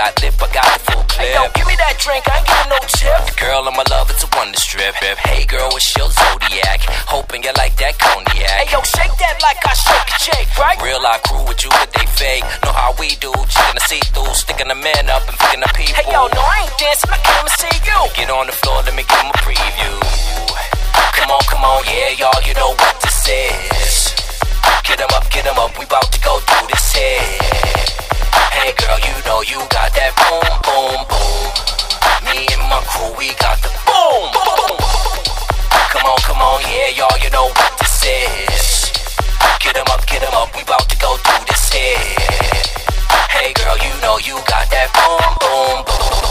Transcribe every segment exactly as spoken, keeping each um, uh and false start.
got lip, I got the full clip. Hey, yo, give me that drink, I ain't giving no tip. Girl, I'm a love, it's a wonder strip. Hey girl, what's your zodiac? Hoping you like that cognac. Hey, yo, shake that like I shake a shake, right? Real life crew with you, but they fake. Know how we do, chicken the see-through, sticking the man up and picking the people. Hey, yo, no, I ain't dancing, I came to see you. Get on the floor, let me give 'em a preview. Come on, come on, yeah, y'all, you know what this is. Get 'em up, get 'em up, we bout to go do this here. Hey girl, you know you got that boom, boom, boom. Me and my crew, we got the boom, boom. Come on, come on, yeah, y'all, you know what this is. Get 'em up, get 'em up, we bout to go do this here. Hey girl, you know you got that boom, boom, boom.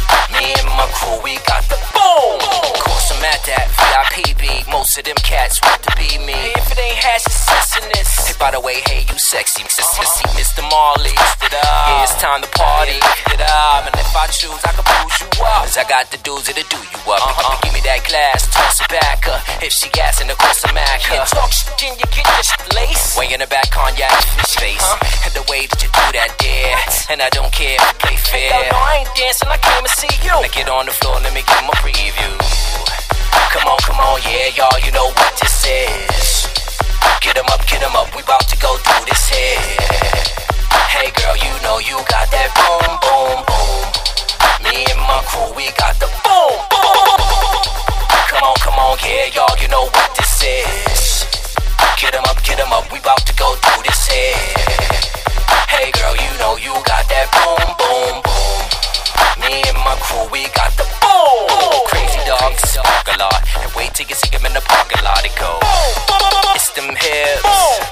Me and my crew, we got the boom. Of course I'm at that V I P beat. Most of them cats want to be me. Hey, if it ain't hash, it's sessiness. Hey, by the way, hey, you sexy, uh-huh. Mister Marley. Yeah, it's time to party. It up, and if I choose, I can booze you up. Cause I got the dudes that'll do you up. Uh-huh. Give me that glass, toss it back. Uh, if she asking, of course I'm at her. You talk shit, then you get your shit lace. Way in the back, cognac, fish face. Uh-huh. And the way that you do that there. And I don't care if you play fair. Hey, yo, no, I ain't dancing, I came to see you. Now get on the floor, let me give 'em a preview. Come on, come on, yeah, y'all, you know what this is. Get 'em up, get 'em up, we bout to go do this here. Hey girl, you know you got that boom, boom, boom. Me and my crew, we got the boom, boom. Come on, come on, yeah, y'all, you know what this is. Get 'em up, get 'em up, we bout to go do this here. Hey girl, you know you got that boom, boom, boom. Me and my crew, we got the boom. Crazy dogs, spark a lot. And wait till you see them in the parking lot, it go. It's them hips,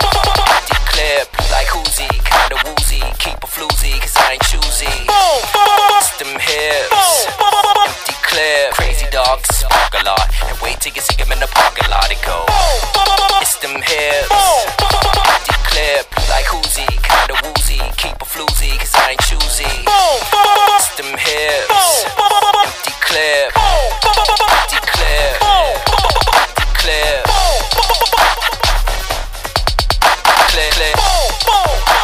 empty clip, like Uzi, kinda woozy. Keep a floozy, cause I ain't choosy. It's them hips, empty clip, crazy dogs, spark a lot. And wait till you see them in the parking lot, it go. It's them hips, empty clip, like Uzi, kinda woozy. Keep a floozy, cause I ain't choosy. It's them hips, empty clip, empty clip, empty clip, clip, clip.